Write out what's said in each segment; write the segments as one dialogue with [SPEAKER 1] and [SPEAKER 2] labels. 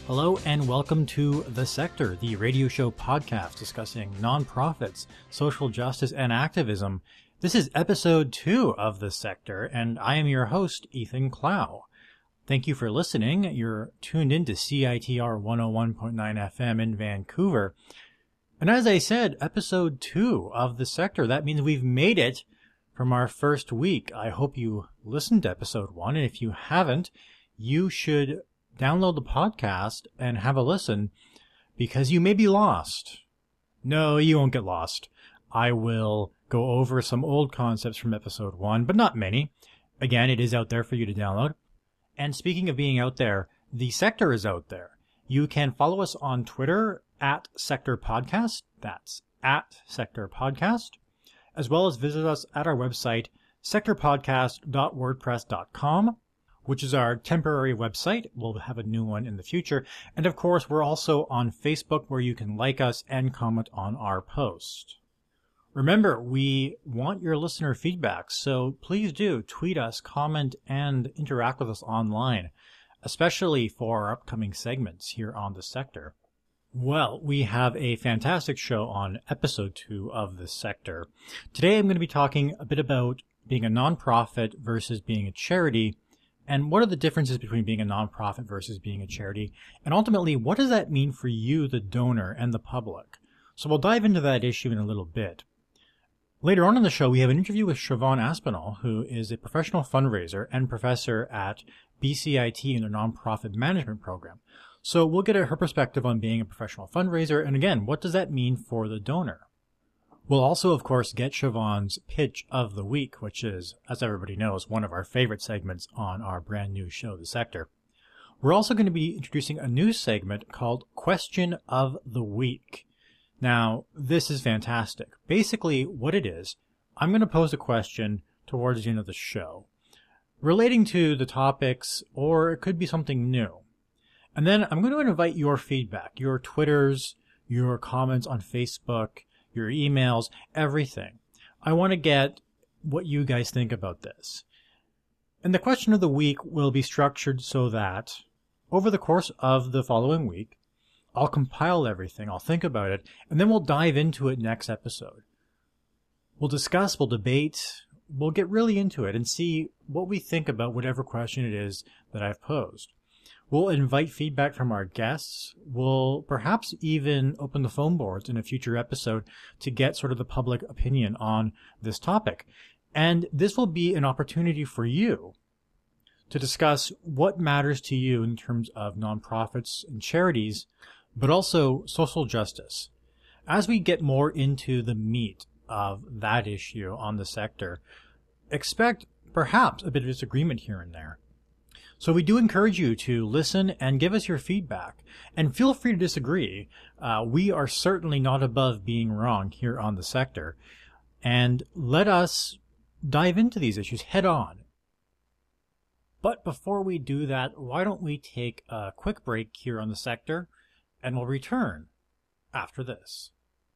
[SPEAKER 1] Hello and welcome to The Sector, the radio show podcast discussing nonprofits, social justice, and activism. This is episode 2 of The Sector, and I am your host, Ethan Clow. Thank you for listening. You're tuned in to CITR 101.9 FM in Vancouver. And as I said, episode 2 of The Sector, that means we've made it from our first week. I hope you listened to episode 1, and if you haven't, you should download the podcast and have a listen, because you may be lost. No, you won't get lost. I will go over some old concepts from episode 1, but not many. Again, it is out there for you to download. And speaking of being out there, The Sector is out there. You can follow us on Twitter at Sector Podcast. That's at Sector Podcast. As well as visit us at our website, sectorpodcast.wordpress.com. which is our temporary website. We'll have a new one in the future. And of course, we're also on Facebook, where you can like us and comment on our post. Remember, we want your listener feedback, so please do tweet us, comment, and interact with us online, especially for our upcoming segments here on The Sector. Well, we have a fantastic show on episode 2 of The Sector. Today I'm going to be talking a bit about being a nonprofit versus being a charity, and what are the differences between being a nonprofit versus being a charity? And ultimately, what does that mean for you, the donor, and the public? So we'll dive into that issue in a little bit. Later on in the show, we have an interview with Siobhan Aspinall, who is a professional fundraiser and professor at BCIT in their nonprofit management program. So we'll get her perspective on being a professional fundraiser, and again, what does that mean for the donor? We'll also, of course, get Siobhan's Pitch of the Week, which is, as everybody knows, one of our favorite segments on our brand new show, The Sector. We're also going to be introducing a new segment called Question of the Week. Now, this is fantastic. Basically, what it is, I'm going to pose a question towards the end of the show relating to the topics, or it could be something new. And then I'm going to invite your feedback, your Twitters, your comments on Facebook, your emails, everything. I want to get what you guys think about this. And the question of the week will be structured so that over the course of the following week, I'll compile everything, I'll think about it, and then we'll dive into it next episode. We'll discuss, we'll debate, we'll get really into it and see what we think about whatever question it is that I've posed. We'll invite feedback from our guests. We'll perhaps even open the phone boards in a future episode to get sort of the public opinion on this topic. And this will be an opportunity for you to discuss what matters to you in terms of nonprofits and charities, but also social justice. As we get more into the meat of that issue on The Sector, expect perhaps a bit of disagreement here and there. So we do encourage you to listen and give us your feedback. And feel free to disagree. We are certainly not above being wrong here on The Sector. And let us dive into these issues head on. But before we do that, why don't we take a quick break here on The Sector, and we'll return after this.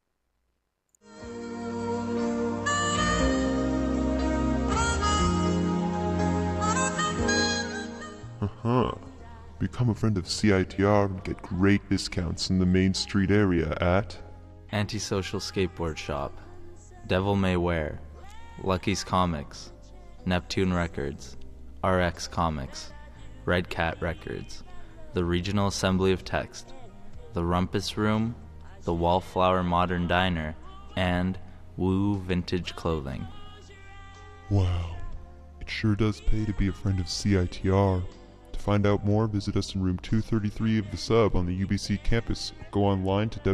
[SPEAKER 2] Become a friend of CITR and get great discounts in the Main Street area at
[SPEAKER 3] Antisocial Skateboard Shop, Devil May Wear, Lucky's Comics, Neptune Records, RX Comics, Red Cat Records, the Regional Assembly of Text, the Rumpus Room, the Wallflower Modern Diner, and Woo Vintage Clothing.
[SPEAKER 2] Wow, it sure does pay to be a friend of CITR. To find out more, visit us in room 233 of the Sub on the UBC campus. Go online to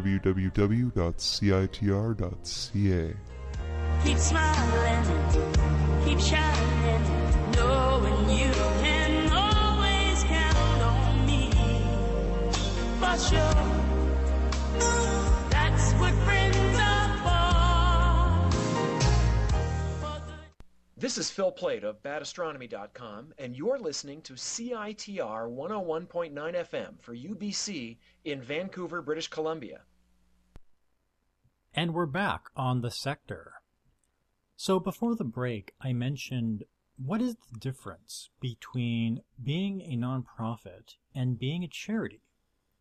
[SPEAKER 2] www.citr.ca.
[SPEAKER 4] Keep smiling, keep shining, knowing you can always count on me. For sure, that's what friends are for.
[SPEAKER 5] This is Phil Plait of badastronomy.com, and you're listening to CITR 101.9 FM for UBC in Vancouver, British Columbia.
[SPEAKER 1] And we're back on The Sector. So before the break, I mentioned what is the difference between being a nonprofit and being a charity?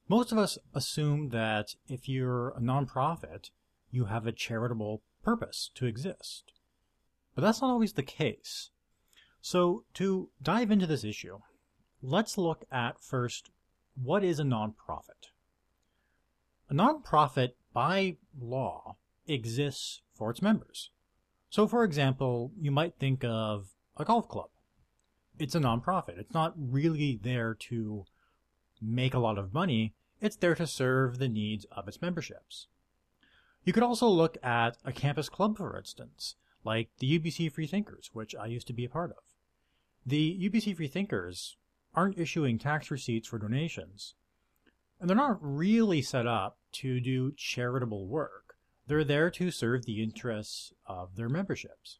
[SPEAKER 1] Most of us assume that if you're a nonprofit, you have a charitable purpose to exist. But that's not always the case. So to dive into this issue, let's look at first, what is a nonprofit? A nonprofit, by law, exists for its members. So for example, you might think of a golf club. It's a nonprofit. It's not really there to make a lot of money. It's there to serve the needs of its memberships. You could also look at a campus club, for instance, like the UBC Freethinkers, which I used to be a part of. The UBC Freethinkers aren't issuing tax receipts for donations, and they're not really set up to do charitable work. They're there to serve the interests of their memberships.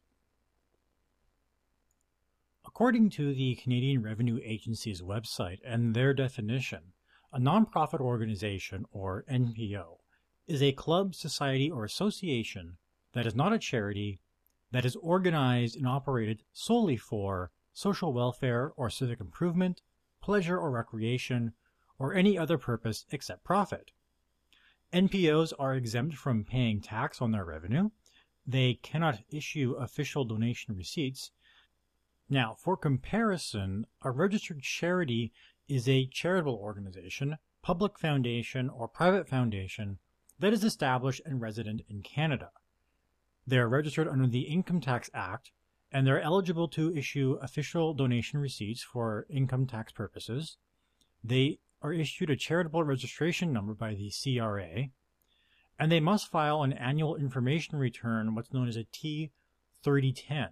[SPEAKER 1] According to the Canadian Revenue Agency's website and their definition, a nonprofit organization, or NPO, is a club, society, or association that is not a charity, that is organized and operated solely for social welfare or civic improvement, pleasure or recreation, or any other purpose except profit. NPOs are exempt from paying tax on their revenue. They cannot issue official donation receipts. Now, for comparison, a registered charity is a charitable organization, public foundation, or private foundation that is established and resident in Canada. They are registered under the Income Tax Act, and they're eligible to issue official donation receipts for income tax purposes. They are issued a charitable registration number by the CRA, and they must file an annual information return, what's known as a T3010.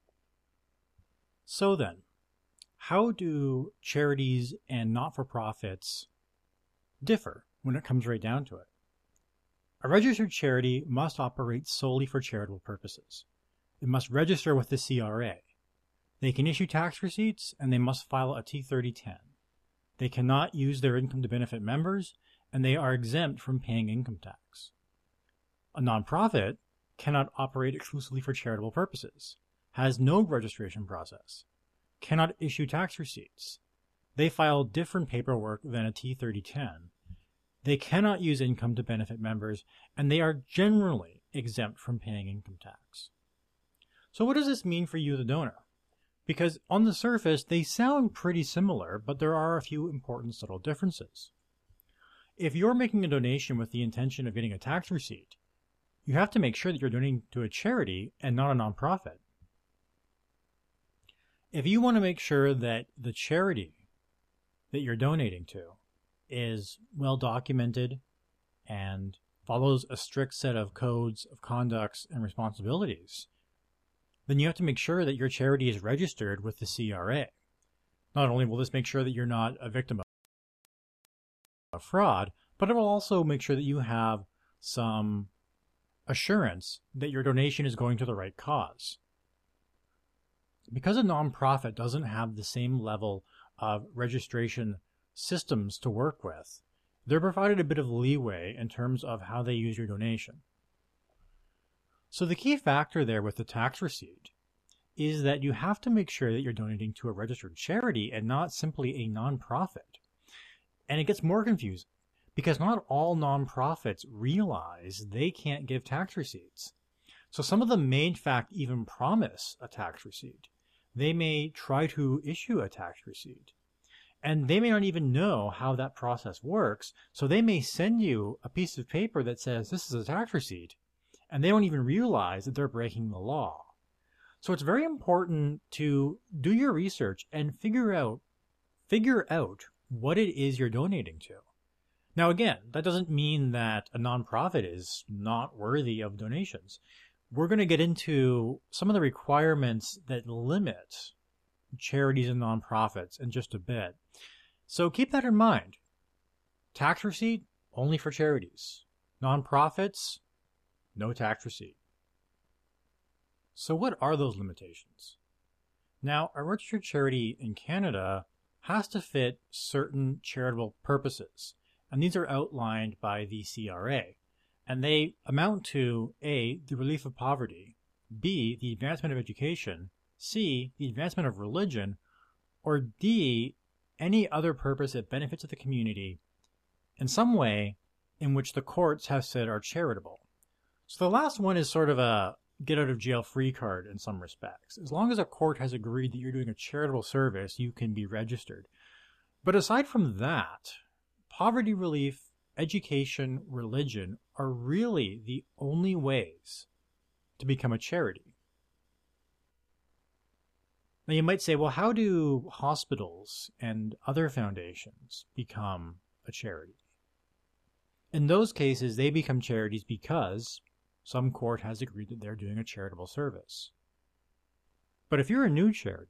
[SPEAKER 1] So then, how do charities and not-for-profits differ when it comes right down to it? A registered charity must operate solely for charitable purposes. It must register with the CRA. They can issue tax receipts, and they must file a T3010. They cannot use their income to benefit members, and they are exempt from paying income tax. A nonprofit cannot operate exclusively for charitable purposes, has no registration process, cannot issue tax receipts. They file different paperwork than a T3010. They cannot use income to benefit members, and they are generally exempt from paying income tax. So what does this mean for you, the donor? Because on the surface, they sound pretty similar, but there are a few important subtle differences. If you're making a donation with the intention of getting a tax receipt, you have to make sure that you're donating to a charity and not a nonprofit. If you want to make sure that the charity that you're donating to is well documented and follows a strict set of codes of conducts and responsibilities, then you have to make sure that your charity is registered with the CRA. Not only will this make sure that you're not a victim of fraud, but it will also make sure that you have some assurance that your donation is going to the right cause. Because a nonprofit doesn't have the same level of registration systems to work with, they're provided a bit of leeway in terms of how they use your donation. So the key factor there with the tax receipt is that you have to make sure that you're donating to a registered charity and not simply a nonprofit. And it gets more confusing because not all nonprofits realize they can't give tax receipts. So some of them may in fact even promise a tax receipt. They may try to issue a tax receipt. And they may not even know how that process works, so they may send you a piece of paper that says this is a tax receipt, and they don't even realize that they're breaking the law. So it's very important to do your research and figure out what it is you're donating to. Now again, that doesn't mean that a nonprofit is not worthy of donations. We're going to get into some of the requirements that limit charities and nonprofits in just a bit. So keep that in mind. Tax receipt, only for charities. Nonprofits, no tax receipt. So what are those limitations? Now, a registered charity in Canada has to fit certain charitable purposes, and these are outlined by the CRA. And they amount to A, the relief of poverty, B, the advancement of education, C, the advancement of religion, or D, any other purpose that benefits the community in some way in which the courts have said are charitable. So the last one is sort of a get-out-of-jail-free card in some respects. As long as a court has agreed that you're doing a charitable service, you can be registered. But aside from that, poverty relief, education, religion are really the only ways to become a charity. Now you might say, well, how do hospitals and other foundations become a charity? In those cases, they become charities because some court has agreed that they're doing a charitable service. But if you're a new charity,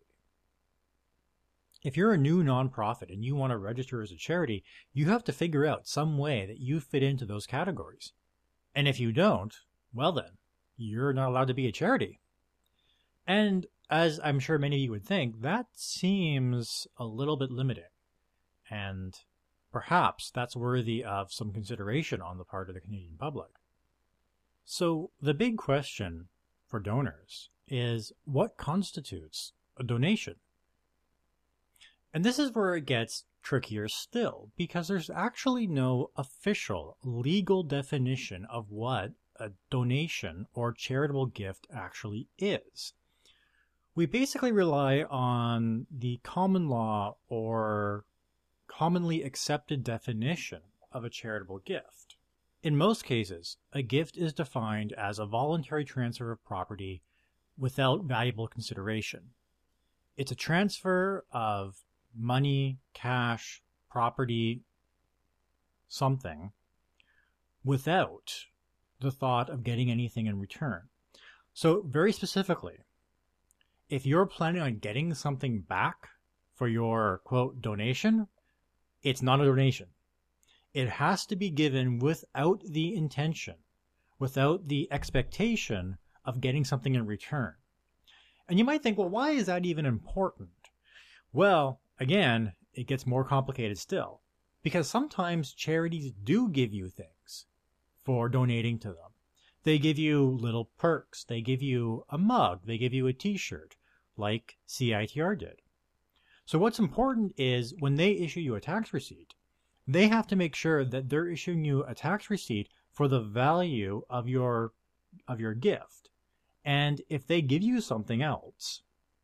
[SPEAKER 1] if you're a new nonprofit and you want to register as a charity, you have to figure out some way that you fit into those categories. And if you don't, well then, you're not allowed to be a charity. And as I'm sure many of you would think, that seems a little bit limiting. And perhaps that's worthy of some consideration on the part of the Canadian public. So the big question for donors is, what constitutes a donation? And this is where it gets trickier still, because there's actually no official legal definition of what a donation or charitable gift actually is. We basically rely on the common law or commonly accepted definition of a charitable gift. In most cases, a gift is defined as a voluntary transfer of property without valuable consideration. It's a transfer of money, cash, property, something, without the thought of getting anything in return. So very specifically, if you're planning on getting something back for your, quote, donation, it's not a donation. It has to be given without the intention, without the expectation of getting something in return. And you might think, well, why is that even important? Well, again, it gets more complicated still, because sometimes charities do give you things for donating to them. They give you little perks. They give you a mug. They give you a t-shirt, like CITR did. So what's important is when they issue you a tax receipt, they have to make sure that they're issuing you a tax receipt for the value of your gift. And if they give you something else,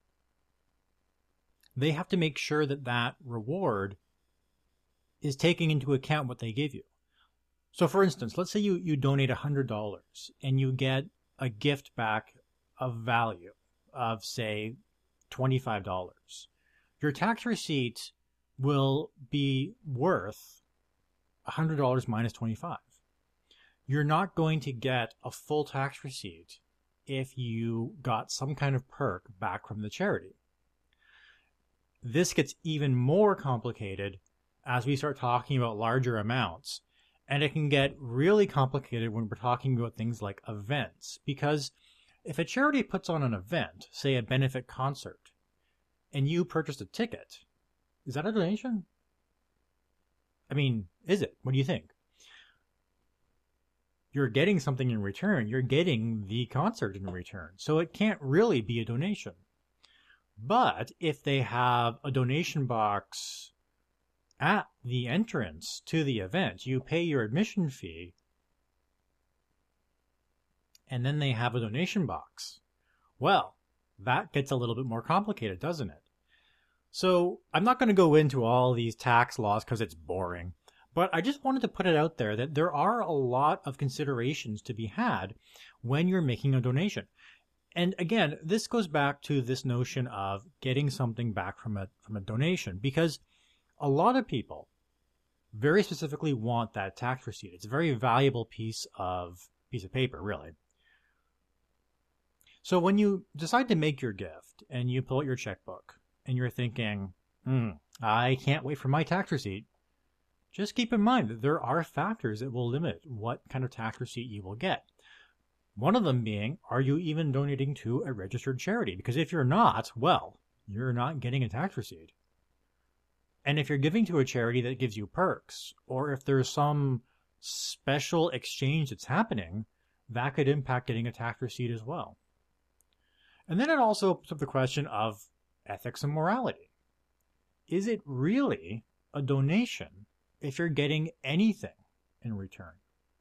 [SPEAKER 1] they have to make sure that that reward is taking into account what they give you. So for instance, let's say you donate $100 and you get a gift back of value of, say, $25. Your tax receipt will be worth $100 minus 25. You're not going to get a full tax receipt if you got some kind of perk back from the charity. This gets even more complicated as we start talking about larger amounts. And it can get really complicated when we're talking about things like events. Because if a charity puts on an event, say a benefit concert, and you purchased a ticket, is that a donation? I mean, is it? What do you think? You're getting something in return. You're getting the concert in return. So it can't really be a donation. But if they have a donation box at the entrance to the event, you pay your admission fee, and then they have a donation box. Well, that gets a little bit more complicated, doesn't it? So I'm not going to go into all these tax laws because it's boring, but I just wanted to put it out there that there are a lot of considerations to be had when you're making a donation. And again, this goes back to this notion of getting something back from a donation, because a lot of people very specifically want that tax receipt. It's a very valuable piece of paper, really. So when you decide to make your gift and you pull out your checkbook and you're thinking, I can't wait for my tax receipt, just keep in mind that there are factors that will limit what kind of tax receipt you will get. One of them being, are you even donating to a registered charity? Because if you're not, well, you're not getting a tax receipt. And if you're giving to a charity that gives you perks, or if there's some special exchange that's happening, that could impact getting a tax receipt as well. And then it also puts up the question of ethics and morality. Is it really a donation if you're getting anything in return.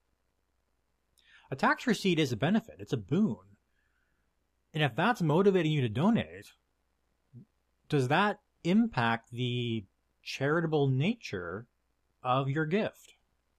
[SPEAKER 1] A tax receipt is a benefit. It's a boon. And if that's motivating you to donate, does that impact the charitable nature of your gift?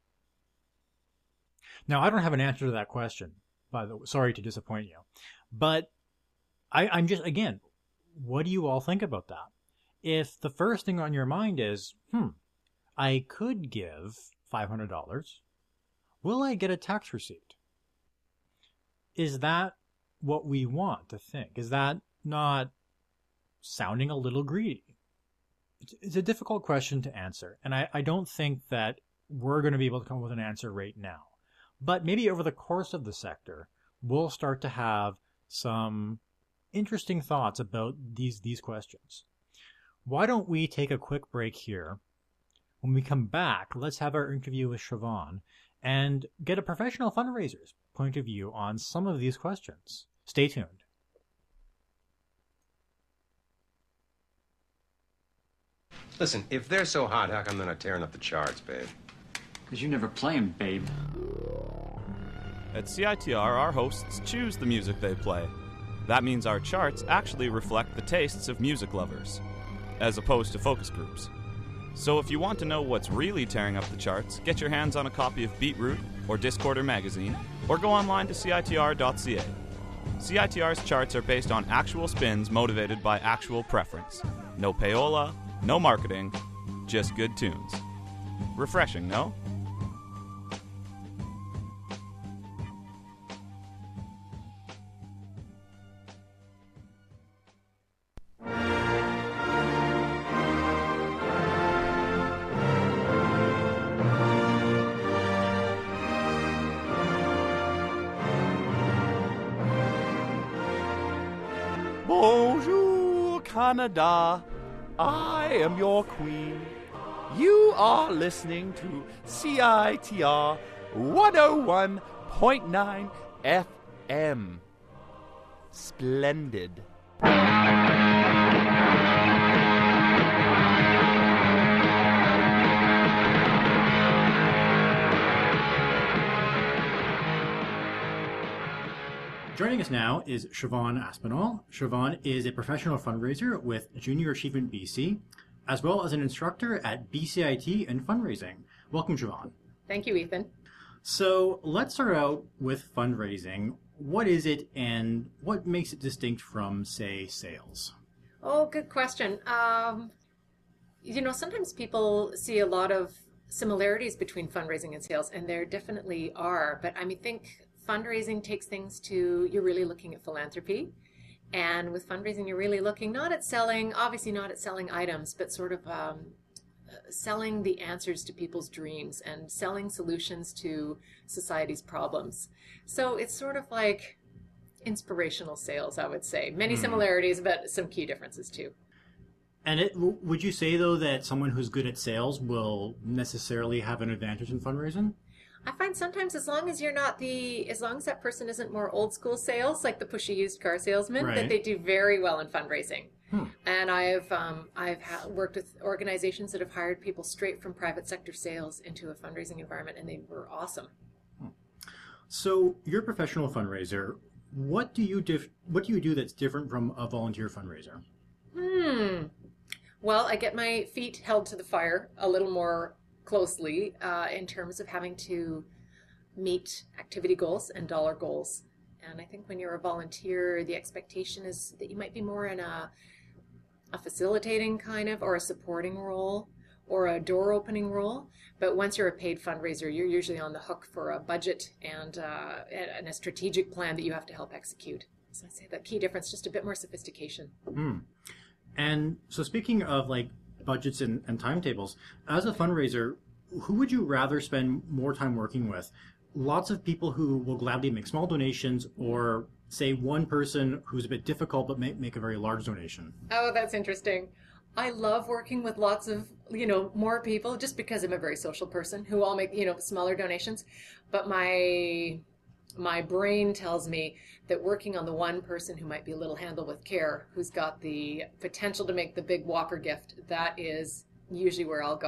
[SPEAKER 1] Now, I don't have an answer to that question, by the way. Sorry to disappoint you. But I'm just, again, what do you all think about that? If the first thing on your mind is, I could give $500, will I get a tax receipt? Is that what we want to think? Is that not sounding a little greedy? It's a difficult question to answer, and I don't think that we're going to be able to come up with an answer right now. But maybe over the course of the sector, we'll start to have some interesting thoughts about these questions. Why don't we take a quick break here? When we come back, let's have our interview with Siobhan and get a professional fundraiser's point of view on some of these questions. Stay tuned.
[SPEAKER 6] Listen, if they're so hot, how come they're not tearing up the charts, babe?
[SPEAKER 7] Because you never play 'em, babe.
[SPEAKER 8] At CITR, our hosts choose the music they play. That means our charts actually reflect the tastes of music lovers, as opposed to focus groups. So if you want to know what's really tearing up the charts, get your hands on a copy of Beatroot or Discorder magazine, or go online to CITR.ca. CITR's charts are based on actual spins motivated by actual preference. No payola, no marketing, just good tunes. Refreshing, no?
[SPEAKER 9] Bonjour, Canada. I am your queen. You are listening to CITR 101.9 FM. Splendid.
[SPEAKER 1] Joining us now is Siobhan Aspinall. Siobhan is a professional fundraiser with Junior Achievement BC, as well as an instructor at BCIT in fundraising. Welcome, Siobhan.
[SPEAKER 10] Thank you, Ethan.
[SPEAKER 1] So let's start out with fundraising. What is it and what makes it distinct from, say, sales?
[SPEAKER 10] Oh, good question. Sometimes people see a lot of similarities between fundraising and sales, and there definitely are. But I think fundraising takes things to, you're really looking at philanthropy. And with fundraising, you're really looking not at selling, obviously not at selling items, but sort of selling the answers to people's dreams and selling solutions to society's problems. So it's sort of like inspirational sales, I would say. Many similarities, but some key differences too.
[SPEAKER 1] And would you say, though, that someone who's good at sales will necessarily have an advantage in fundraising?
[SPEAKER 10] I find sometimes as long as that person isn't more old school sales, like the pushy used car salesman,
[SPEAKER 1] right,
[SPEAKER 10] that they do very well in fundraising. And I've worked with organizations that have hired people straight from private sector sales into a fundraising environment, and they were awesome.
[SPEAKER 1] So you're a professional fundraiser. What do you do that's different from a volunteer fundraiser?
[SPEAKER 10] Well, I get my feet held to the fire a little more closely in terms of having to meet activity goals and dollar goals. And I think when you're a volunteer, the expectation is that you might be more in a facilitating kind of, or a supporting role, or a door opening role. But once you're a paid fundraiser, you're usually on the hook for a budget and a strategic plan that you have to help execute. So I'd say the key difference, just a bit more sophistication.
[SPEAKER 1] And so speaking of like budgets and timetables, as a fundraiser, who would you rather spend more time working with? Lots of people who will gladly make small donations, or say one person who's a bit difficult but may make a very large donation?
[SPEAKER 10] Oh, that's interesting. I love working with lots of, more people, just because I'm a very social person who all make, smaller donations. But my brain tells me that working on the one person who might be a little handled with care, who's got the potential to make the big whopper gift, that is usually where I'll go.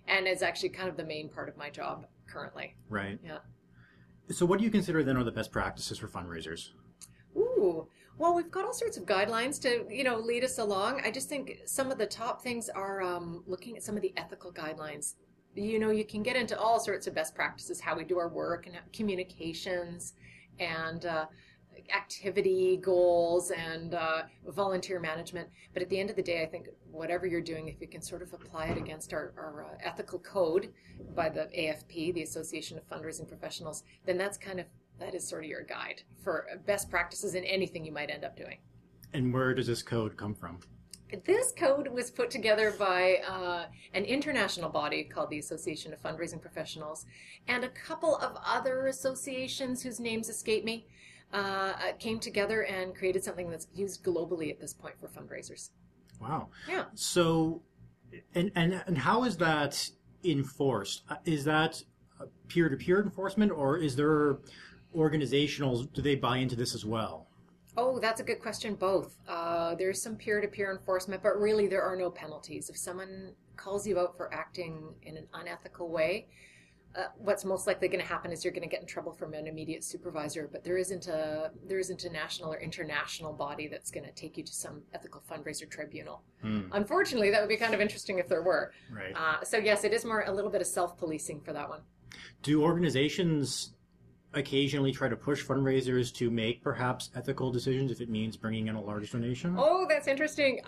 [SPEAKER 10] and is actually kind of the main part of my job currently.
[SPEAKER 1] Right.
[SPEAKER 10] Yeah.
[SPEAKER 1] So what do you consider then are the best practices for fundraisers?
[SPEAKER 10] Ooh, well, we've got all sorts of guidelines to, lead us along. I just think some of the top things are looking at some of the ethical guidelines. You can get into all sorts of best practices, how we do our work and communications and activity goals and volunteer management. But at the end of the day, I think whatever you're doing, if you can sort of apply it against our ethical code by the AFP, the Association of Fundraising Professionals, then that is sort of your guide for best practices in anything you might end up doing.
[SPEAKER 1] And where does this code come from?
[SPEAKER 10] This code was put together by an international body called the Association of Fundraising Professionals and a couple of other associations whose names escape me came together and created something that's used globally at this point for fundraisers.
[SPEAKER 1] Wow.
[SPEAKER 10] Yeah.
[SPEAKER 1] So, and how is that enforced? Is that peer-to-peer enforcement, or is there organizational, do they buy into this as well?
[SPEAKER 10] Oh, that's a good question. Both. There's some peer-to-peer enforcement, but really there are no penalties. If someone calls you out for acting in an unethical way, what's most likely going to happen is you're going to get in trouble from an immediate supervisor, but there isn't a national or international body that's going to take you to some ethical fundraiser tribunal. Unfortunately, that would be kind of interesting if there were.
[SPEAKER 1] Right.
[SPEAKER 10] So yes, it is more a little bit of self-policing for that one.
[SPEAKER 1] Do organizations occasionally try to push fundraisers to make perhaps ethical decisions if it means bringing in a large donation?
[SPEAKER 10] Oh, that's interesting.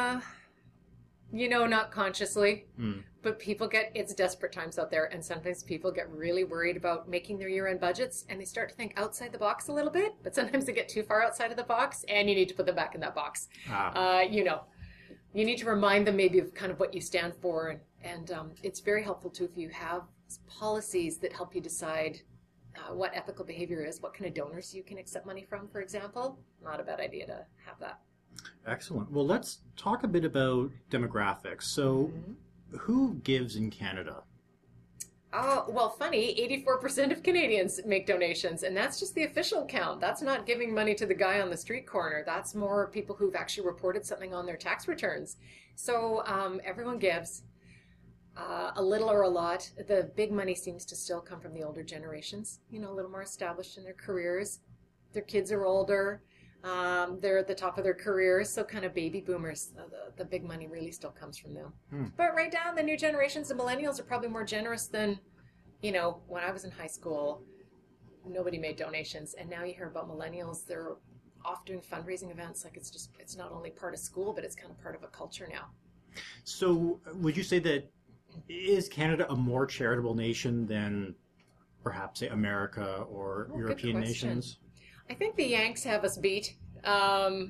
[SPEAKER 10] Not consciously, but it's desperate times out there, and sometimes people get really worried about making their year-end budgets, and they start to think outside the box a little bit, but sometimes they get too far outside of the box, and you need to put them back in that box. You need to remind them maybe of kind of what you stand for, and it's very helpful too if you have policies that help you decide what ethical behavior is, what kind of donors you can accept money from, for example. Not a bad idea to have that.
[SPEAKER 1] Excellent. Well, let's talk a bit about demographics. So, who gives in Canada?
[SPEAKER 10] Oh, well, funny, 84% of Canadians make donations, and that's just the official count. That's not giving money to the guy on the street corner. That's more people who've actually reported something on their tax returns. So everyone gives. A little or a lot. The big money seems to still come from the older generations, a little more established in their careers. Their kids are older. They're at the top of their careers, so kind of baby boomers. The big money really still comes from them. But right down, the new generations, the millennials are probably more generous than, when I was in high school, nobody made donations. And now you hear about millennials, they're off doing fundraising events. Like it's not only part of school, but it's kind of part of a culture now.
[SPEAKER 1] So would you say that is Canada a more charitable nation than perhaps, say, America or European nations?
[SPEAKER 10] I think the Yanks have us beat. But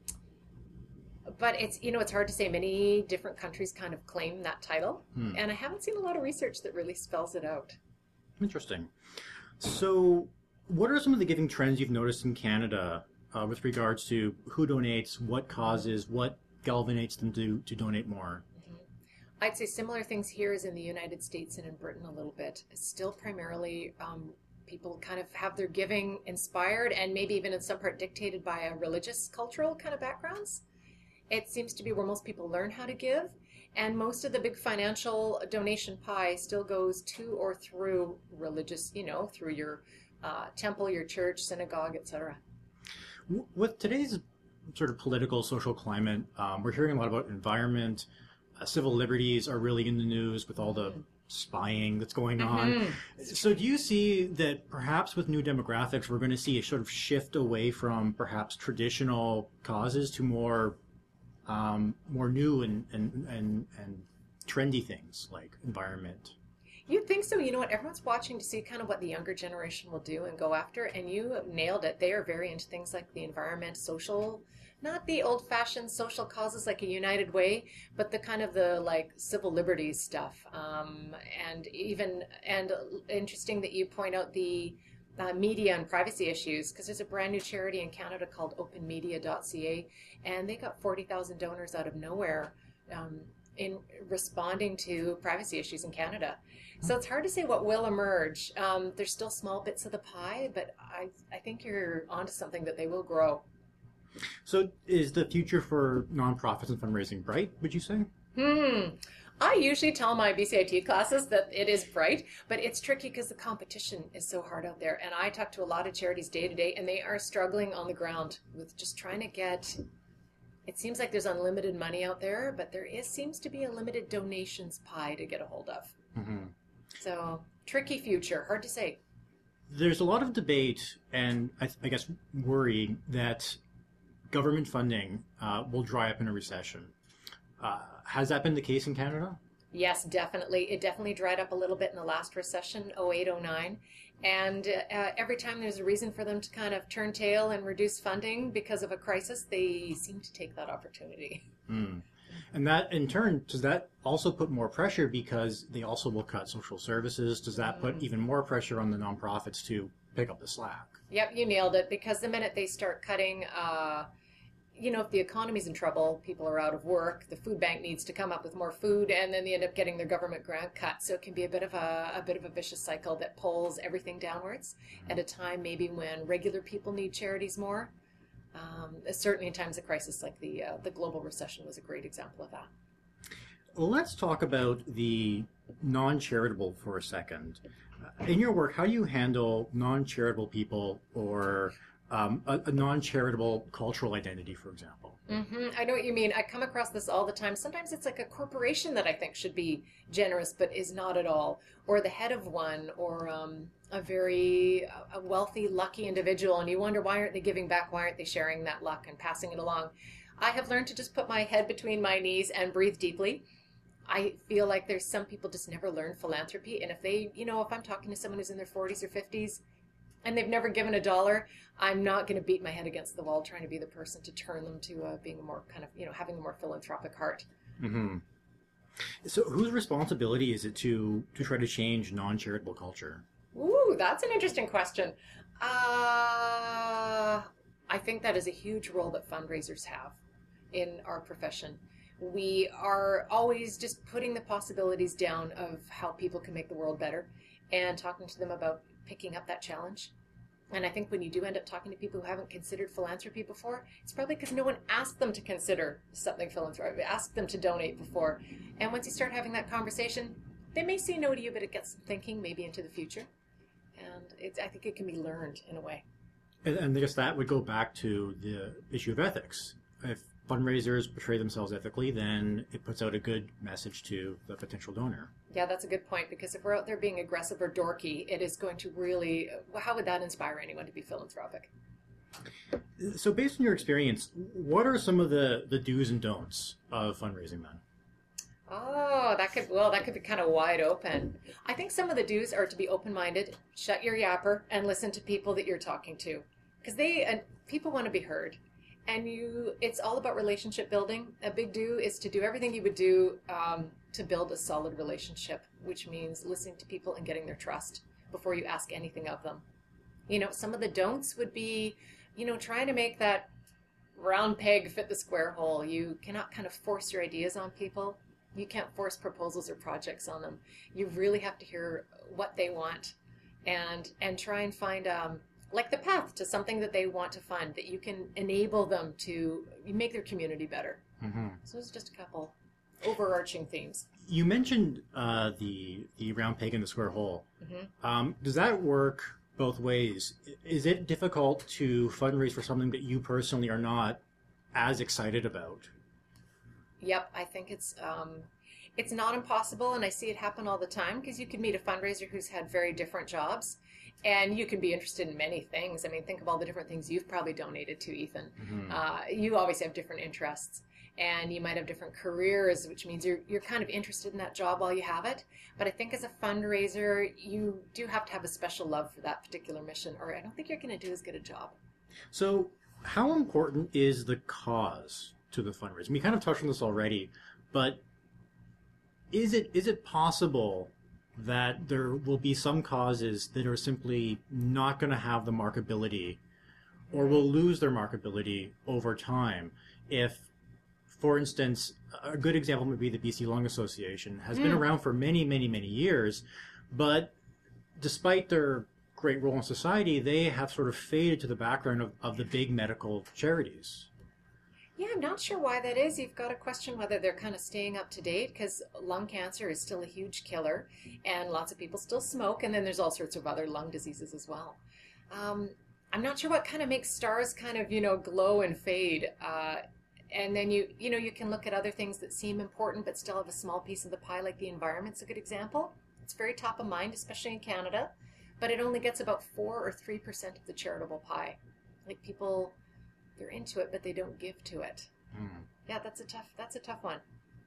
[SPEAKER 10] it's, it's hard to say. Many different countries kind of claim that title. And I haven't seen a lot of research that really spells it out.
[SPEAKER 1] Interesting. So what are some of the giving trends you've noticed in Canada with regards to who donates, what causes, what galvanates them to donate more?
[SPEAKER 10] I'd say similar things here as in the United States and in Britain a little bit. It's still primarily people kind of have their giving inspired and maybe even in some part dictated by a religious, cultural kind of backgrounds. It seems to be where most people learn how to give, and most of the big financial donation pie still goes to or through religious, through your temple, your church, synagogue, etc.
[SPEAKER 1] With today's sort of political, social climate, we're hearing a lot about environment. Civil liberties are really in the news with all the spying that's going on. So do you see that perhaps with new demographics, we're going to see a sort of shift away from perhaps traditional causes to more new and trendy things like environment?
[SPEAKER 10] You'd think so. You know what? Everyone's watching to see kind of what the younger generation will do and go after, and you nailed it. They are very into things like the environment, social, not the old-fashioned social causes like a United Way, but the kind of the like civil liberties stuff. And interesting that you point out the media and privacy issues, because there's a brand new charity in Canada called openmedia.ca, and they got 40,000 donors out of nowhere in responding to privacy issues in Canada. So it's hard to say what will emerge. There's still small bits of the pie, but I think you're onto something that they will grow. So
[SPEAKER 1] is the future for nonprofits and fundraising bright, would you say?
[SPEAKER 10] I usually tell my BCIT classes that it is bright, but it's tricky because the competition is so hard out there. And I talk to a lot of charities day to day, and they are struggling on the ground with just trying to get. It seems like there's unlimited money out there, but seems to be a limited donations pie to get a hold of.
[SPEAKER 1] Mm-hmm.
[SPEAKER 10] So tricky future, hard to say.
[SPEAKER 1] There's a lot of debate and I guess worry that government funding will dry up in a recession. Has that been the case in Canada?
[SPEAKER 10] Yes, definitely. It definitely dried up a little bit in the last recession, 08, 09. And every time there's a reason for them to kind of turn tail and reduce funding because of a crisis, they seem to take that opportunity.
[SPEAKER 1] Mm. And that, in turn, does that also put more pressure because they also will cut social services? Does that put even more pressure on the nonprofits to pick up the slack?
[SPEAKER 10] Yep, you nailed it. Because the minute they start cutting, if the economy's in trouble, people are out of work, the food bank needs to come up with more food, and then they end up getting their government grant cut. So it can be a bit of a vicious cycle that pulls everything downwards at a time maybe when regular people need charities more. Certainly in times of crisis like the global recession was a great example of that.
[SPEAKER 1] Well, let's talk about the non-charitable for a second. In your work, how do you handle non-charitable people or a non-charitable cultural identity, for example?
[SPEAKER 10] Mm-hmm. I know what you mean. I come across this all the time. Sometimes it's like a corporation that I think should be generous but is not at all, or the head of one, or a very wealthy, lucky individual, and you wonder, why aren't they giving back? Why aren't they sharing that luck and passing it along? I have learned to just put my head between my knees and breathe deeply. I feel like there's some people just never learn philanthropy, and if I'm talking to someone who's in their 40s or 50s, and they've never given $1, I'm not going to beat my head against the wall trying to be the person to turn them to being a more kind of, having a more philanthropic heart.
[SPEAKER 1] Mm-hmm. So whose responsibility is it to try to change non-charitable culture?
[SPEAKER 10] Ooh, that's an interesting question. I think that is a huge role that fundraisers have in our profession. We are always just putting the possibilities down of how people can make the world better and talking to them about picking up that challenge. And I think when you do end up talking to people who haven't considered philanthropy before, it's probably because no one asked them to consider something philanthropic, asked them to donate before. And once you start having that conversation, they may say no to you, but it gets them thinking maybe into the future. And I think it can be learned in a way.
[SPEAKER 1] And I guess that would go back to the issue of ethics. If fundraisers portray themselves ethically, then it puts out a good message to the potential donor.
[SPEAKER 10] Yeah, that's a good point, because if we're out there being aggressive or dorky, it is going to really, how would that inspire anyone to be philanthropic?
[SPEAKER 1] So based on your experience, what are some of the do's and don'ts of fundraising then?
[SPEAKER 10] Oh, that could be kind of wide open. I think some of the do's are to be open-minded, shut your yapper, and listen to people that you're talking to. Because people want to be heard. And it's all about relationship building. A big do is to do everything you would do to build a solid relationship, which means listening to people and getting their trust before you ask anything of them. Some of the don'ts would be, trying to make that round peg fit the square hole. You cannot kind of force your ideas on people. You can't force proposals or projects on them. You really have to hear what they want and try and find like the path to something that they want to fund, that you can enable them to make their community better.
[SPEAKER 1] Mm-hmm.
[SPEAKER 10] So it's just a couple overarching themes.
[SPEAKER 1] You mentioned the round peg in the square hole.
[SPEAKER 10] Mm-hmm.
[SPEAKER 1] Does that work both ways? Is it difficult to fundraise for something that you personally are not as excited about?
[SPEAKER 10] Yep, I think it's not impossible, and I see it happen all the time, because you could meet a fundraiser who's had very different jobs, and you can be interested in many things. I mean, think of all the different things you've probably donated to, Ethan. Mm-hmm. You always have different interests, and you might have different careers, which means you're kind of interested in that job while you have it. But I think as a fundraiser, you do have to have a special love for that particular mission, or I don't think you're going to do as good a job.
[SPEAKER 1] So how important is the cause to the fundraising? We kind of touched on this already, but is it possible that there will be some causes that are simply not going to have the marketability or will lose their marketability over time? If, for instance, a good example would be the BC Lung Association has been around for many, many, many years, but despite their great role in society, they have sort of faded to the background of the big medical charities.
[SPEAKER 10] Yeah, I'm not sure why that is. You've got to question whether they're kind of staying up to date because lung cancer is still a huge killer and lots of people still smoke. And then there's all sorts of other lung diseases as well. I'm not sure what kind of makes stars kind of, glow and fade. And then you can look at other things that seem important but still have a small piece of the pie, like the environment's a good example. It's very top of mind, especially in Canada, but it only gets about 4 or 3% of the charitable pie. Like people, they're into it, but they don't give to it. Yeah, that's a tough one.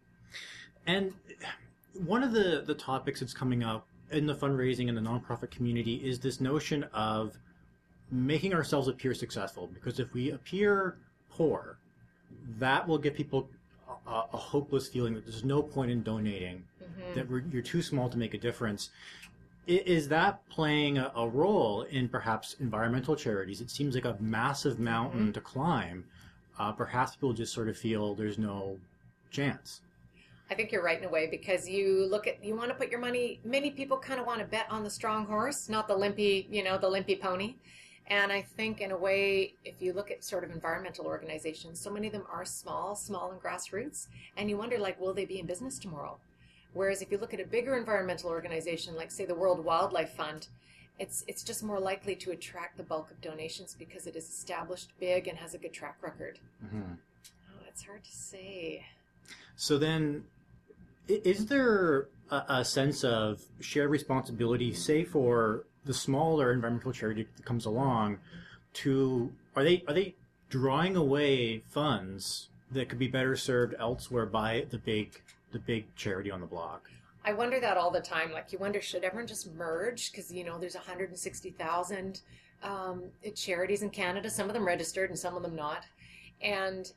[SPEAKER 1] And one of the topics that's coming up in the fundraising and the nonprofit community is this notion of making ourselves appear successful, because if we appear poor, that will give people a hopeless feeling that there's no point in donating, that you're too small to make a difference. Is that playing a role in perhaps environmental charities? It seems like a massive mountain to climb. Perhaps people just sort of feel there's no chance.
[SPEAKER 10] I think you're right in a way, because you want to put your money, many people kind of want to bet on the strong horse, not the limpy pony. And I think in a way, if you look at sort of environmental organizations, so many of them are small and grassroots, and you wonder, like, will they be in business tomorrow? Whereas if you look at a bigger environmental organization, like say the World Wildlife Fund, it's just more likely to attract the bulk of donations because it is established, big, and has a good track record. Oh, it's hard to say.
[SPEAKER 1] So then, is there a sense of shared responsibility, say for the smaller environmental charity that comes along, are they drawing away funds that could be better served elsewhere by the big charity on the block?
[SPEAKER 10] I wonder that all the time. Like, you wonder, should everyone just merge? Because, there's 160,000 charities in Canada, some of them registered and some of them not. And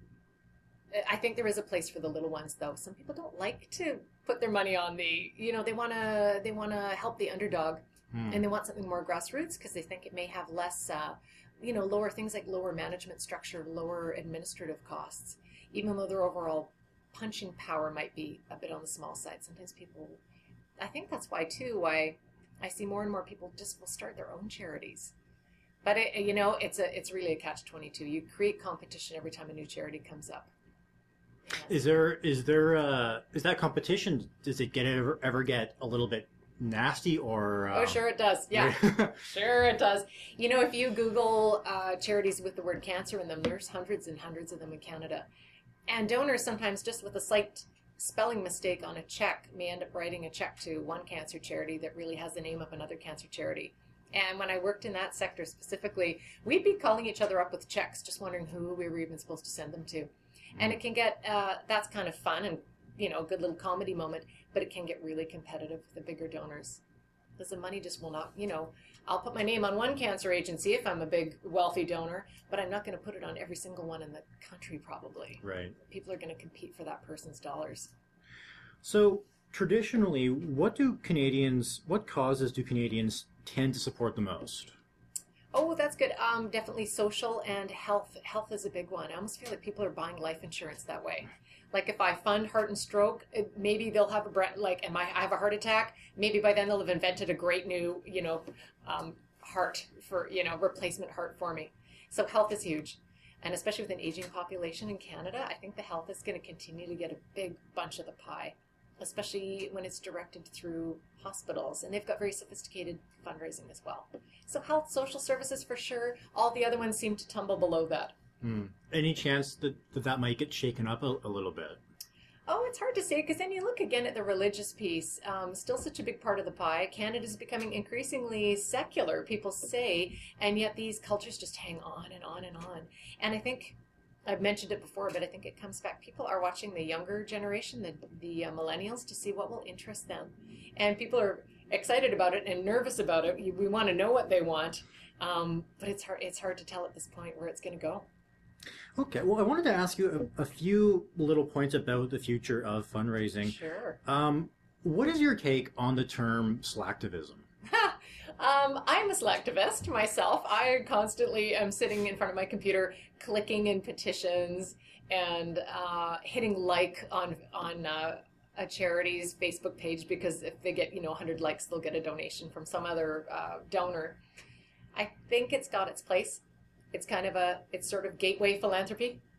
[SPEAKER 10] I think there is a place for the little ones, though. Some people don't like to put their money on they want to help the underdog, and they want something more grassroots because they think it may have less, lower things like lower management structure, lower administrative costs, even though their overall punching power might be a bit on the small side. Sometimes people, I think that's why I see more and more people just will start their own charities. But it's really a catch-22. You create competition every time a new charity comes up.
[SPEAKER 1] Is that competition? Does it ever get a little bit nasty or?
[SPEAKER 10] Oh, sure it does. Yeah, sure it does. If you Google charities with the word cancer in them, there's hundreds and hundreds of them in Canada. And donors sometimes, just with a slight spelling mistake on a check, may end up writing a check to one cancer charity that really has the name of another cancer charity. And when I worked in that sector specifically, we'd be calling each other up with checks, just wondering who we were even supposed to send them to. And it can get, that's kind of fun and, a good little comedy moment, but it can get really competitive with the bigger donors. Because the money just will not, I'll put my name on one cancer agency if I'm a big, wealthy donor, but I'm not going to put it on every single one in the country, probably.
[SPEAKER 1] Right.
[SPEAKER 10] People are going to compete for that person's dollars.
[SPEAKER 1] So, traditionally, what causes do Canadians tend to support the most?
[SPEAKER 10] Oh, that's good. Definitely social and health. Health is a big one. I almost feel like people are buying life insurance that way. Like, if I fund heart and stroke, maybe they'll have I have a heart attack, maybe by then they'll have invented a great new, heart for, replacement heart for me. So health is huge. And especially with an aging population in Canada, I think the health is going to continue to get a big bunch of the pie, especially when it's directed through hospitals. And they've got very sophisticated fundraising as well. So health, social services for sure. All the other ones seem to tumble below that.
[SPEAKER 1] Any chance that might get shaken up a little bit?
[SPEAKER 10] Oh, it's hard to say, because then you look again at the religious piece. Still such a big part of the pie. Canada's becoming increasingly secular, people say, and yet these cultures just hang on and on and on. And I think, I've mentioned it before, but I think it comes back. People are watching the younger generation, the millennials, to see what will interest them. And people are excited about it and nervous about it. We want to know what they want, but it's hard to tell at this point where it's going to go.
[SPEAKER 1] Okay, well, I wanted to ask you a few little points about the future of fundraising.
[SPEAKER 10] Sure.
[SPEAKER 1] What is your take on the term slacktivism?
[SPEAKER 10] I'm a slacktivist myself. I constantly am sitting in front of my computer clicking in petitions and hitting like on a charity's Facebook page, because if they get 100 likes, they'll get a donation from some other donor. I think it's got its place. It's kind of it's sort of gateway philanthropy.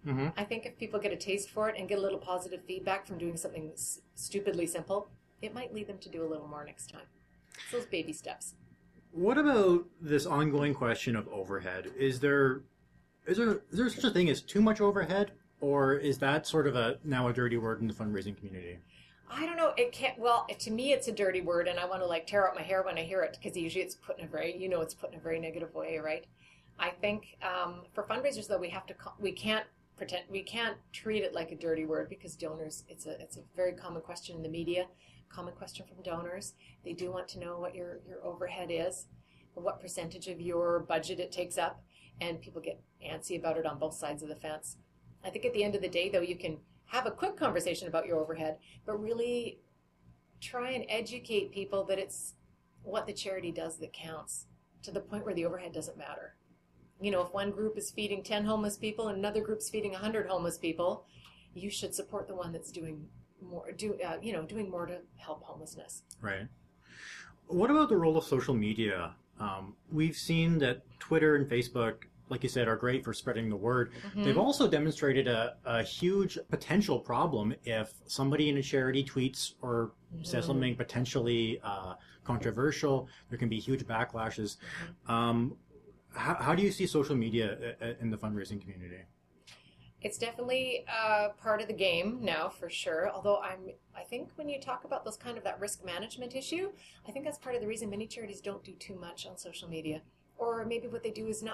[SPEAKER 1] Mm-hmm.
[SPEAKER 10] I think if people get a taste for it and get a little positive feedback from doing something stupidly simple, it might lead them to do a little more next time. It's those baby steps.
[SPEAKER 1] What about this ongoing question of overhead? Is there such a thing as too much overhead, or is that sort of now a dirty word in the fundraising community?
[SPEAKER 10] I don't know. It can't. Well, to me, it's a dirty word, and I want to tear out my hair when I hear it, because usually it's put in a very negative way, right? I think for fundraisers, though, we can't treat it like a dirty word, because donors. It's a very common question in the media. Common question from donors. They do want to know what your overhead is, what percentage of your budget it takes up, and people get antsy about it on both sides of the fence. I think at the end of the day, though, you can have a quick conversation about your overhead, but really try and educate people that it's what the charity does that counts, to the point where the overhead doesn't matter. If one group is feeding 10 homeless people and another group's feeding 100 homeless people, you should support the one that's doing more to help homelessness.
[SPEAKER 1] Right. What about the role of social media? We've seen that Twitter and Facebook, like you said, are great for spreading the word. Mm-hmm. They've also demonstrated a huge potential problem if somebody in a charity tweets or says something potentially controversial. There can be huge backlashes. Mm-hmm. How do you see social media in the fundraising community?
[SPEAKER 10] It's definitely part of the game now, for sure. Although I think when you talk about that risk management issue, I think that's part of the reason many charities don't do too much on social media. Or maybe what they do is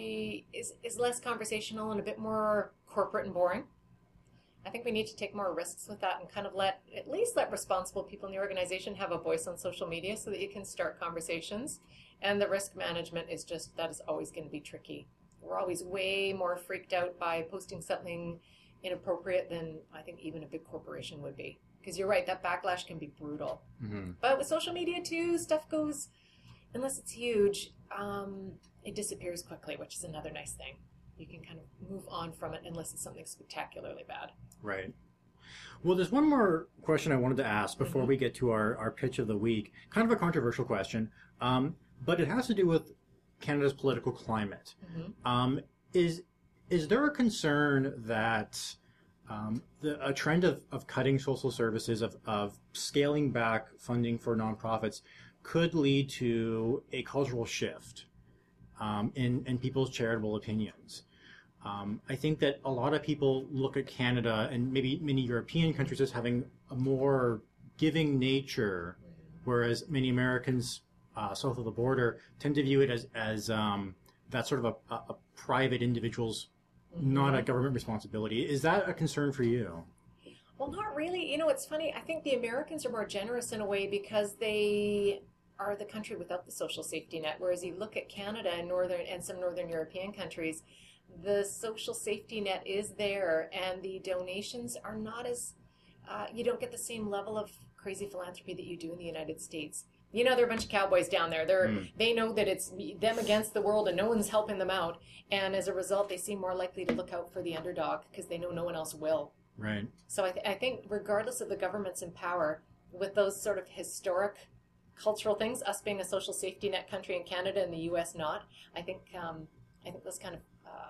[SPEAKER 10] is less conversational and a bit more corporate and boring. I think we need to take more risks with that and kind of let responsible people in the organization have a voice on social media, so that you can start conversations. And the risk management that is always going to be tricky. We're always way more freaked out by posting something inappropriate than I think even a big corporation would be. Because you're right, that backlash can be brutal. Mm-hmm. But with social media too, stuff goes, unless it's huge, it disappears quickly, which is another nice thing. You can kind of move on from it unless it's something spectacularly bad.
[SPEAKER 1] Right. Well, there's one more question I wanted to ask before we get to our pitch of the week. Kind of a controversial question, but it has to do with Canada's political climate. Mm-hmm. Is there a concern that a trend of cutting social services, of scaling back funding for nonprofits, could lead to a cultural shift in people's charitable opinions? I think that a lot of people look at Canada and maybe many European countries as having a more giving nature, whereas many Americans south of the border tend to view it as that sort of a private individual's, not a government responsibility. Is that a concern for you?
[SPEAKER 10] Well, not really. It's funny. I think the Americans are more generous in a way because they are the country without the social safety net, whereas you look at Canada and some northern European countries, the social safety net is there, and the donations are not as you don't get the same level of crazy philanthropy that you do in the United States. They're a bunch of cowboys down there. They know that it's them against the world and no one's helping them out. And as a result, they seem more likely to look out for the underdog because they know no one else will.
[SPEAKER 1] Right.
[SPEAKER 10] So I think regardless of the governments in power, with those sort of historic cultural things, us being a social safety net country in Canada and the U.S. not, I think those kind of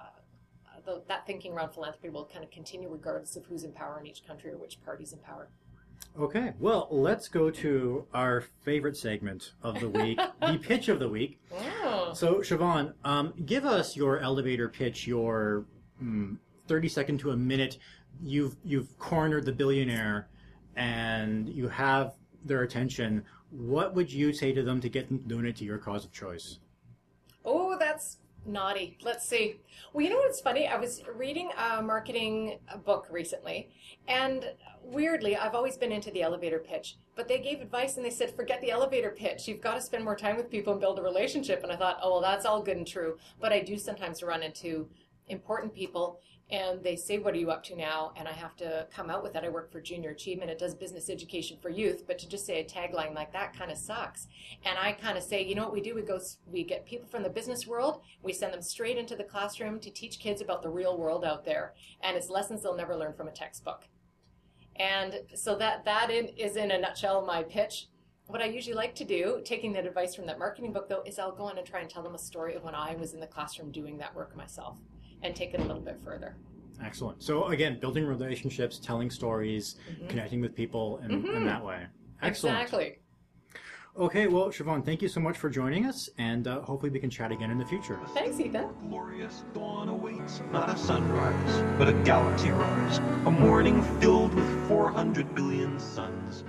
[SPEAKER 10] that thinking around philanthropy will kind of continue regardless of who's in power in each country or which party's in power.
[SPEAKER 1] Okay, well, let's go to our favorite segment of the week, the pitch of the week. Oh. So, Siobhan, give us your elevator pitch, your 30-second to a minute. You've cornered the billionaire, and you have their attention. What would you say to them to get them to donate to your cause of choice?
[SPEAKER 10] Oh, that's naughty. Let's see. Well, you know what's funny? I was reading a marketing book recently, and weirdly, I've always been into the elevator pitch, but they gave advice and they said, forget the elevator pitch. You've got to spend more time with people and build a relationship. And I thought, oh, well, that's all good and true. But I do sometimes run into important people, and they say, what are you up to now? And I have to come out with that. I work for Junior Achievement. It does business education for youth, but to just say a tagline like that kind of sucks. And I kind of say, you know what we do? We get people from the business world. We send them straight into the classroom to teach kids about the real world out there. And it's lessons they'll never learn from a textbook. And so that is in a nutshell my pitch. What I usually like to do, taking that advice from that marketing book, though, is I'll go on and try and tell them a story of when I was in the classroom doing that work myself and take it a little bit further.
[SPEAKER 1] Excellent. So again, building relationships, telling stories, connecting with people in that way. Excellent.
[SPEAKER 10] Exactly.
[SPEAKER 1] Okay, well, Siobhan, thank you so much for joining us, and hopefully we can chat again in the future.
[SPEAKER 10] Thanks, Ethan.
[SPEAKER 11] Glorious dawn awaits, not a sunrise, but a galaxy rise. A morning filled with 400 billion suns.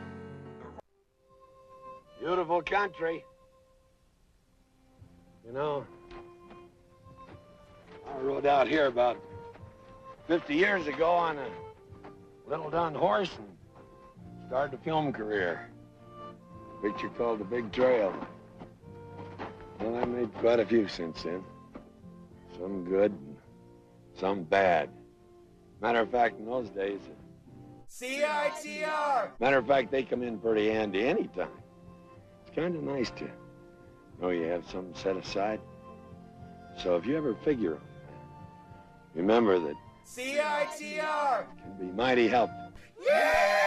[SPEAKER 12] Beautiful country. You know, I rode out here about 50 years ago on a little dun horse and started a film career. Picture called The Big Trail. Well, I made quite a few since then. Some good and some bad. Matter of fact, in those days...
[SPEAKER 9] CITR!
[SPEAKER 12] Matter of fact, they come in pretty handy anytime. It's kind of nice to know you have something set aside. So if you ever figure on that, remember that
[SPEAKER 9] CITR!
[SPEAKER 12] can be mighty helpful.
[SPEAKER 9] Yeah!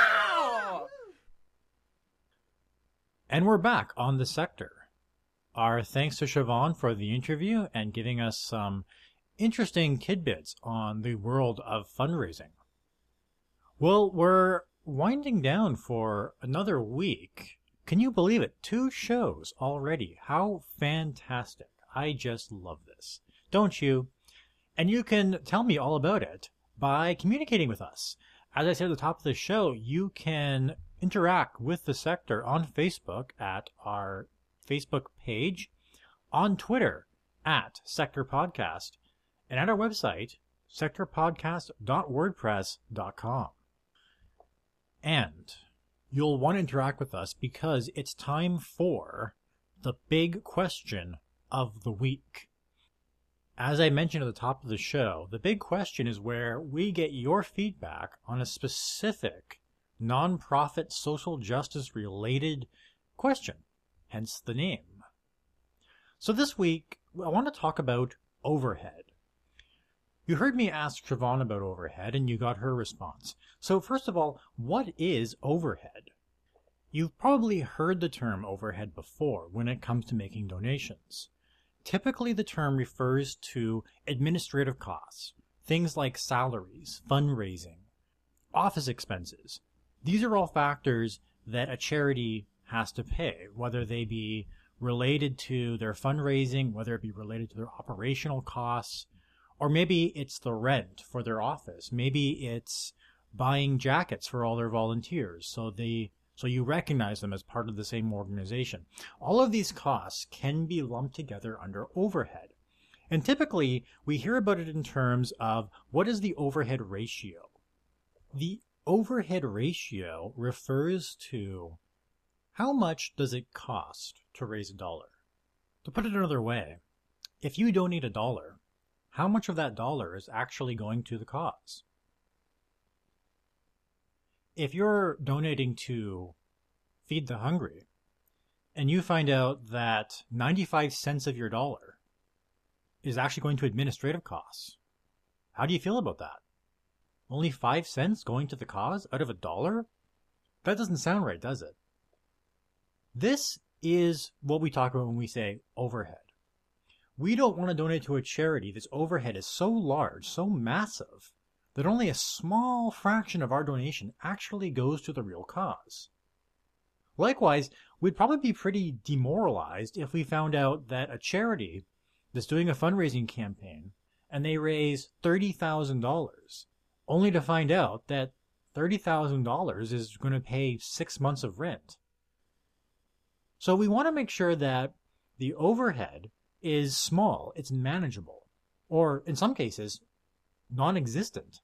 [SPEAKER 1] And we're back on The Sector. Our thanks to Siobhan for the interview and giving us some interesting tidbits on the world of fundraising. Well, we're winding down for another week. Can you believe it? 2 shows already. How fantastic. I just love this. Don't you? And you can tell me all about it by communicating with us. As I said at the top of the show, you can interact with The Sector on Facebook at our Facebook page, on Twitter at Sector Podcast, and at our website, sectorpodcast.wordpress.com. And you'll want to interact with us because it's time for the big question of the week. As I mentioned at the top of the show, the big question is where we get your feedback on a specific nonprofit social justice related question, hence the name. So this week, I want to talk about overhead. You heard me ask Siobhan about overhead and you got her response. So first of all, what is overhead? You've probably heard the term overhead before when it comes to making donations. Typically, the term refers to administrative costs, things like salaries, fundraising, office expenses. These are all factors that a charity has to pay, whether they be related to their fundraising, whether it be related to their operational costs, or maybe it's the rent for their office. Maybe it's buying jackets for all their volunteers, so you recognize them as part of the same organization. All of these costs can be lumped together under overhead. And typically, we hear about it in terms of what is the overhead ratio. The overhead ratio refers to how much does it cost to raise $1. To put it another way, if you donate $1, how much of that dollar is actually going to the cause? If you're donating to Feed the Hungry and you find out that 95 cents of your dollar is actually going to administrative costs, how do you feel about that? Only 5 cents going to the cause out of $1? That doesn't sound right, does it? This is what we talk about when we say overhead. We don't want to donate to a charity that's overhead is so large, so massive, that only a small fraction of our donation actually goes to the real cause. Likewise, we'd probably be pretty demoralized if we found out that a charity that's doing a fundraising campaign and they raise $30,000 only to find out that $30,000 is going to pay 6 months of rent. So we want to make sure that the overhead is small, it's manageable, or in some cases, non-existent.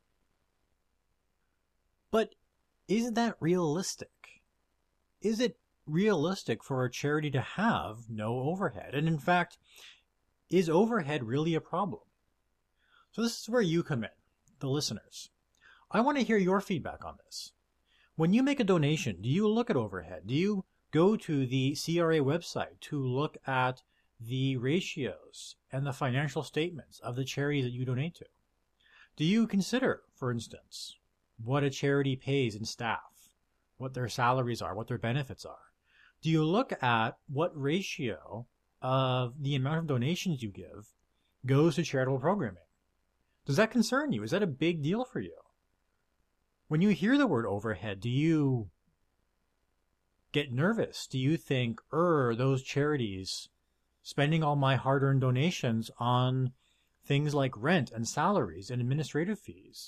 [SPEAKER 1] But is that realistic? Is it realistic for a charity to have no overhead? And in fact, is overhead really a problem? So this is where you come in, the listeners. I want to hear your feedback on this. When you make a donation, do you look at overhead? Do you go to the CRA website to look at the ratios and the financial statements of the charities that you donate to? Do you consider, for instance, what a charity pays in staff, what their salaries are, what their benefits are? Do you look at what ratio of the amount of donations you give goes to charitable programming? Does that concern you? Is that a big deal for you? When you hear the word overhead, do you get nervous? Do you think, those charities spending all my hard-earned donations on things like rent and salaries and administrative fees?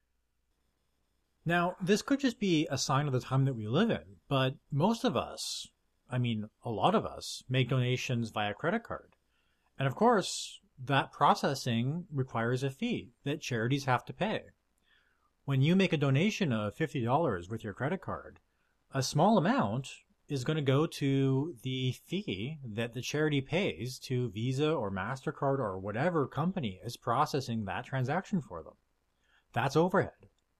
[SPEAKER 1] Now, this could just be a sign of the time that we live in, but most of us, a lot of us, make donations via credit card. And of course, that processing requires a fee that charities have to pay. When you make a donation of $50 with your credit card, a small amount is going to go to the fee that the charity pays to Visa or MasterCard or whatever company is processing that transaction for them. That's overhead.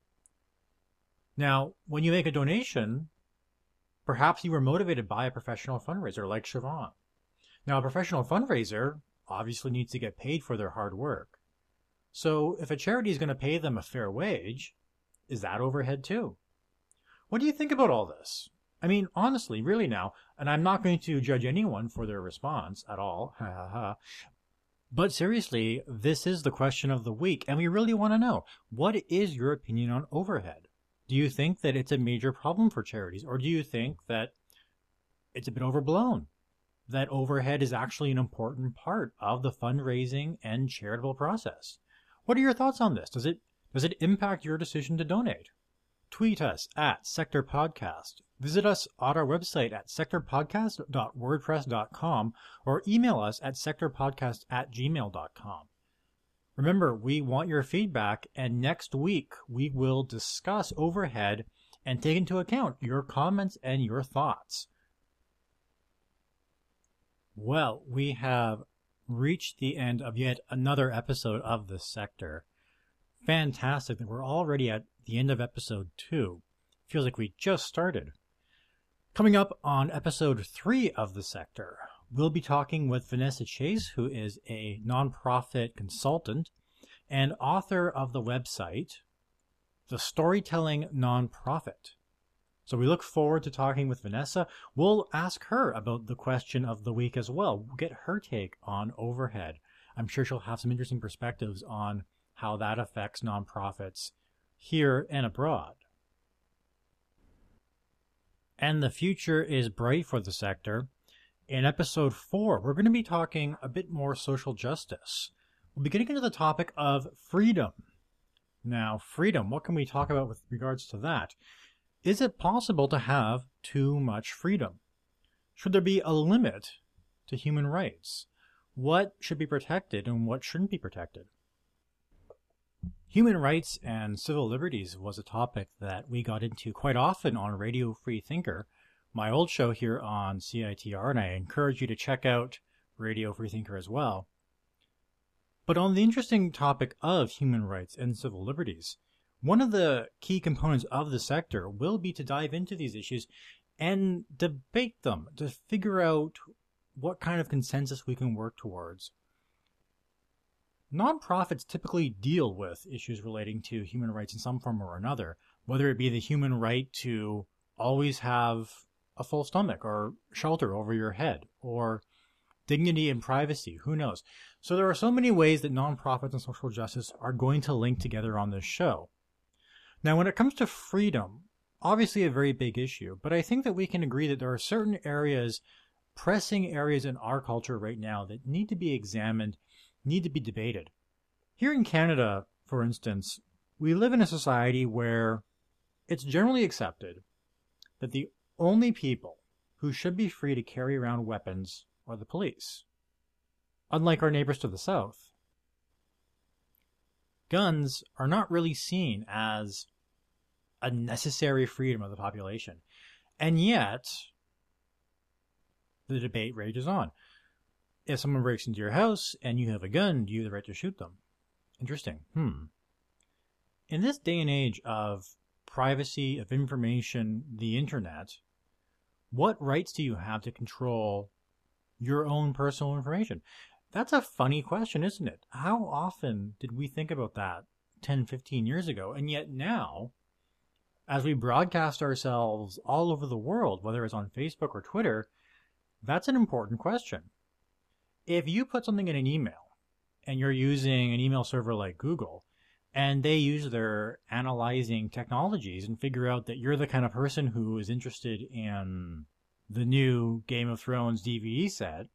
[SPEAKER 1] Now, when you make a donation, perhaps you were motivated by a professional fundraiser like Siobhan. Now, a professional fundraiser obviously needs to get paid for their hard work. So if a charity is going to pay them a fair wage, is that overhead too? What do you think about all this? Honestly, really now, and I'm not going to judge anyone for their response at all, but seriously, this is the question of the week, and we really want to know, what is your opinion on overhead? Do you think that it's a major problem for charities, or do you think that it's a bit overblown? That overhead is actually an important part of the fundraising and charitable process? What are your thoughts on this? Does it impact your decision to donate? Tweet us at Sector Podcast. Visit us on our website at sectorpodcast.wordpress.com or email us at sectorpodcast@gmail.com. Remember, we want your feedback, and next week we will discuss overhead and take into account your comments and your thoughts. Well, we have reached the end of yet another episode of The Sector. Fantastic that we're already at the end of episode 2. Feels like we just started. Coming up on episode 3 of The Sector, we'll be talking with Vanessa Chase, who is a nonprofit consultant and author of the website, The Storytelling Nonprofit. So we look forward to talking with Vanessa. We'll ask her about the question of the week as well. We'll get her take on overhead. I'm sure she'll have some interesting perspectives on how that affects nonprofits here and abroad. And the future is bright for the sector. In episode 4, we're going to be talking a bit more social justice. We'll be getting into the topic of freedom. Now, freedom, what can we talk about with regards to that? Is it possible to have too much freedom? Should there be a limit to human rights? What should be protected and what shouldn't be protected? Human rights and civil liberties was a topic that we got into quite often on Radio Free Thinker, my old show here on CITR, and I encourage you to check out Radio Free Thinker as well. But on the interesting topic of human rights and civil liberties, one of the key components of the sector will be to dive into these issues and debate them to figure out what kind of consensus we can work towards. Nonprofits typically deal with issues relating to human rights in some form or another, whether it be the human right to always have a full stomach or shelter over your head, or dignity and privacy, who knows. So there are so many ways that nonprofits and social justice are going to link together on this show. Now, when it comes to freedom, obviously a very big issue, but I think that we can agree that there are certain areas, pressing areas in our culture right now that need to be examined, need to be debated. Here in Canada, for instance, we live in a society where it's generally accepted that the only people who should be free to carry around weapons are the police, unlike our neighbors to the south. Guns are not really seen as a necessary freedom of the population, and yet the debate rages on. If someone breaks into your house and you have a gun, do you have the right to shoot them? Interesting. In this day and age of privacy, of information, the internet, what rights do you have to control your own personal information? That's a funny question, isn't it? How often did we think about that 10, 15 years ago? And yet now, as we broadcast ourselves all over the world, whether it's on Facebook or Twitter, that's an important question. If you put something in an email and you're using an email server like Google, and they use their analyzing technologies and figure out that you're the kind of person who is interested in the new Game of Thrones DVD set,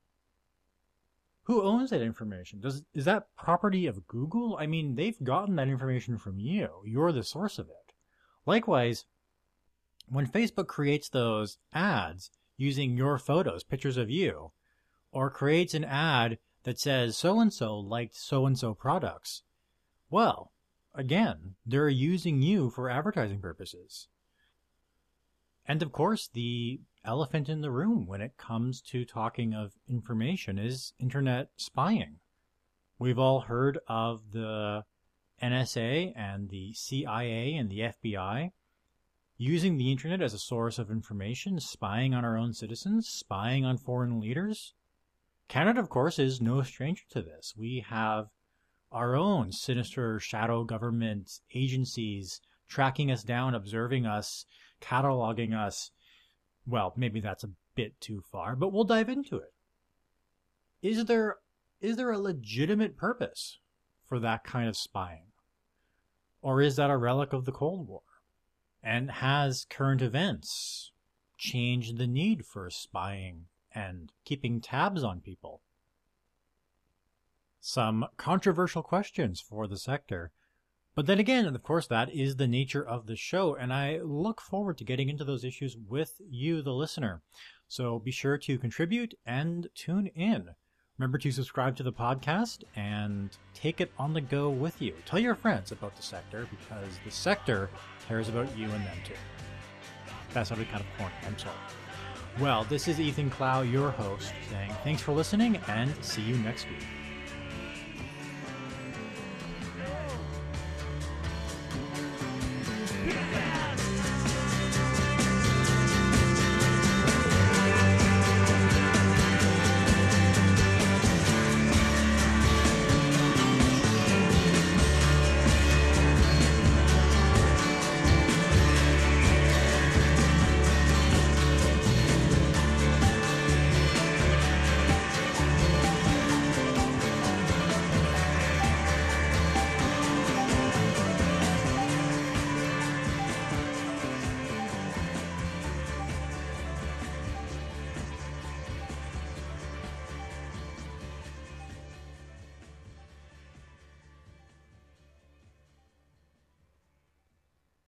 [SPEAKER 1] who owns that information? Is that property of Google? I mean, they've gotten that information from you. You're the source of it. Likewise, when Facebook creates those ads using your photos, pictures of you, or creates an ad that says so-and-so liked so-and-so products, well, again, they're using you for advertising purposes. And of course, the elephant in the room when it comes to talking of information is internet spying. We've all heard of the NSA and the CIA and the FBI using the internet as a source of information, spying on our own citizens, spying on foreign leaders. Canada, of course, is no stranger to this. We have our own sinister shadow government agencies tracking us down, observing us, cataloging us. Well, maybe that's a bit too far, but we'll dive into it. Is there a legitimate purpose for that kind of spying? Or is that a relic of the Cold War? And has current events changed the need for spying and keeping tabs on people? Some controversial questions for the sector. But then again, of course, that is the nature of the show, and I look forward to getting into those issues with you, the listener. So be sure to contribute and tune in. Remember to subscribe to the podcast and take it on the go with you. Tell your friends about the sector, because the sector cares about you and them too. That sounded kind of corny, I'm sorry. Well, this is Ethan Clow, your host, saying thanks for listening and see you next week.